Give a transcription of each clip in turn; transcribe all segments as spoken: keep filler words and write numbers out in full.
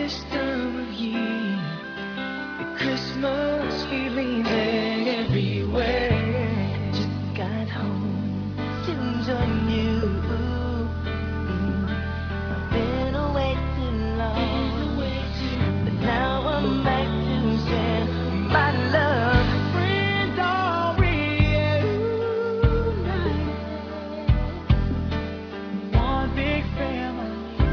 this time of year, the Christmas feeling's everywhere. Just got home to join you. Mm, I've been away too long, but now I'm back to share my love. Friends are reunited, one big family.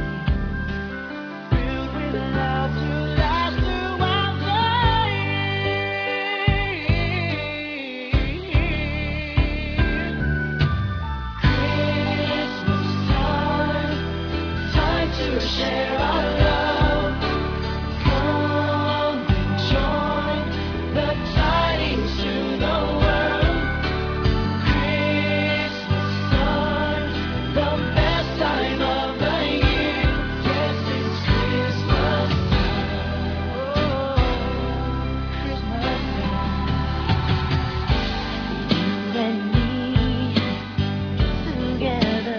To share our love, come and join the tidings to the world. Christmas time, the best time of the year. Yes, it's Christmas time. Oh, Christmas time. You and me together.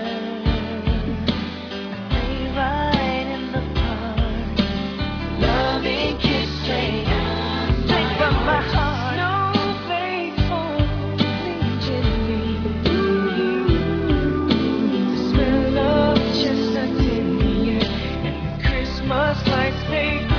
Christmas lights fade.